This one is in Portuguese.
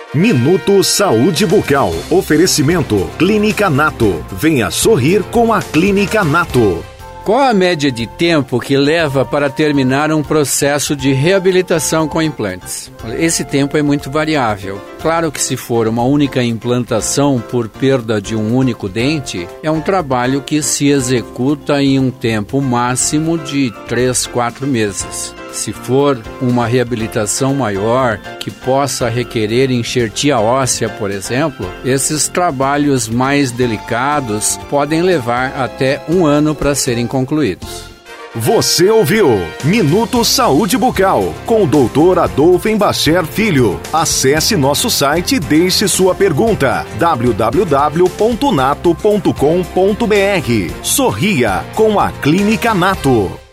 Minuto Saúde Bucal. Oferecimento Clínica Nato. Venha sorrir com a Clínica Nato. Qual a média de tempo que leva para terminar um processo de reabilitação com implantes? Esse tempo é muito variável. Claro que se for uma única implantação por perda de um único dente, é um trabalho que se executa em um tempo máximo de 3-4 meses. Se for uma reabilitação maior, que possa requerer enxertia óssea, por exemplo, esses trabalhos mais delicados podem levar até 1 ano para serem concluídos. Você ouviu Minuto Saúde Bucal com o Dr. Adolfo Embacher Filho. Acesse nosso site e deixe sua pergunta: www.nato.com.br. Sorria com a Clínica Nato.